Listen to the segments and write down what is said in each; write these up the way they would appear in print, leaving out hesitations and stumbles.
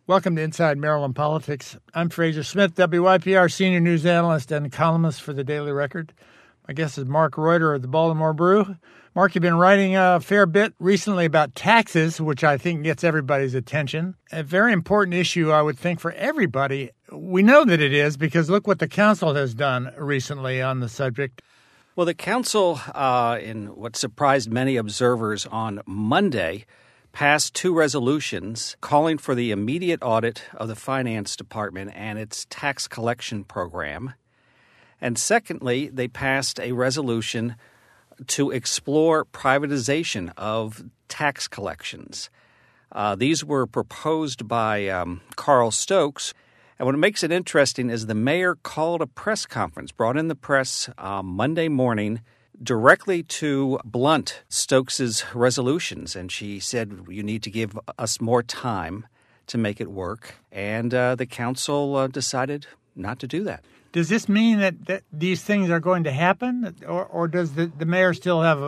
Welcome to Inside Maryland Politics. I'm Fraser Smith, WYPR senior news analyst and columnist for the Daily Record. My guest is Mark Reuter of the Baltimore Brew. Mark, you've been writing a fair bit recently about taxes, which I think gets everybody's attention. A very important issue, I would think, for everybody. We know that it is because look what the council has done recently on the subject. Well, the council, in what surprised many observers on Monday, passed two resolutions calling for the immediate audit of the Finance Department and its tax collection program. And secondly, they passed a resolution to explore privatization of tax collections. These were proposed by Carl Stokes. And what makes it interesting is the mayor called a press conference, brought in the press Monday morning, directly to blunt Stokes's resolutions. And she said, you need to give us more time to make it work. And the council decided not to do that. Does this mean that these things are going to happen? Or does the mayor still have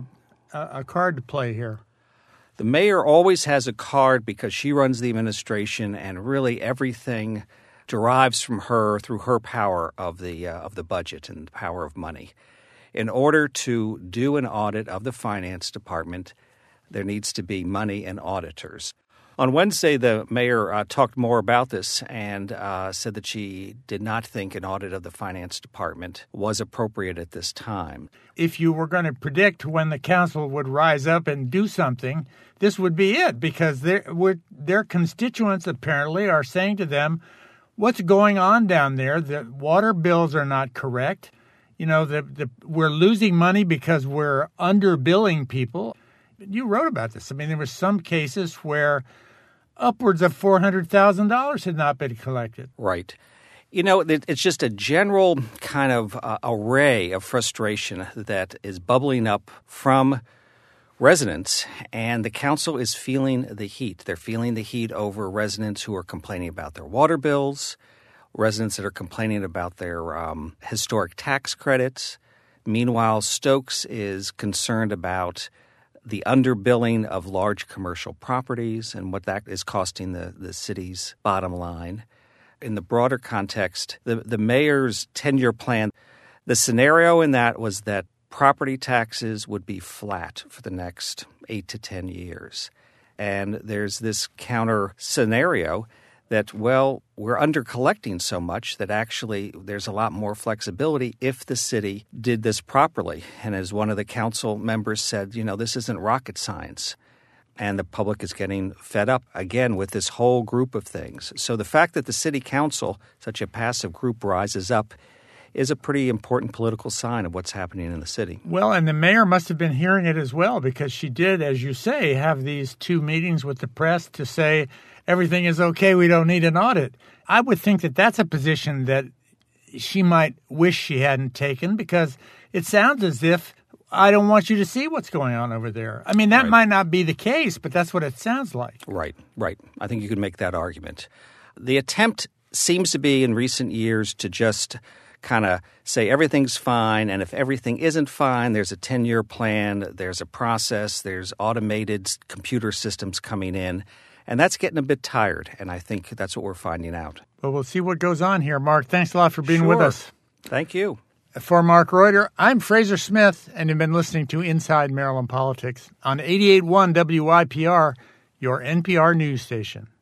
a card to play here? The mayor always has a card because she runs the administration, and really everything derives from her through her power of the budget and the power of money. In order to do an audit of the Finance Department, there needs to be money and auditors. On Wednesday, the mayor talked more about this and said that she did not think an audit of the Finance Department was appropriate at this time. If you were going to predict when the council would rise up and do something, this would be it, because their constituents apparently are saying to them, what's going on down there? The water bills are not correct. You know, we're losing money because we're underbilling people. You wrote about this. I mean, there were some cases where upwards of $400,000 had not been collected. Right. You know, it's just a general kind of array of frustration that is bubbling up from residents, and the council is feeling the heat. They're feeling the heat over residents who are complaining about their water bills, residents that are complaining about their historic tax credits. Meanwhile, Stokes is concerned about the underbilling of large commercial properties and what that is costing the city's bottom line. In the broader context, the mayor's 10-year plan, the scenario in that was that property taxes would be flat for the next 8 to 10 years. And there's this counter scenario that, well, we're under-collecting so much that actually there's a lot more flexibility if the city did this properly. And as one of the council members said, you know, this isn't rocket science. And the public is getting fed up, again, with this whole group of things. So the fact that the city council, such a passive group, rises up is a pretty important political sign of what's happening in the city. Well, and the mayor must have been hearing it as well, because she did, as you say, have these two meetings with the press to say everything is okay, we don't need an audit. I would think that that's a position that she might wish she hadn't taken, because it sounds as if I don't want you to see what's going on over there. I mean, that might not be the case, but that's what it sounds like. Right. I think you could make that argument. The attempt seems to be in recent years to just kind of say everything's fine, and if everything isn't fine, there's a 10-year plan, there's a process, there's automated computer systems coming in, and that's getting a bit tired, and I think that's what we're finding out. Well, we'll see what goes on here. Mark, thanks a lot for being with us. Thank you. For Mark Reuter, I'm Fraser Smith, and you've been listening to Inside Maryland Politics on 88.1 WYPR, your NPR news station.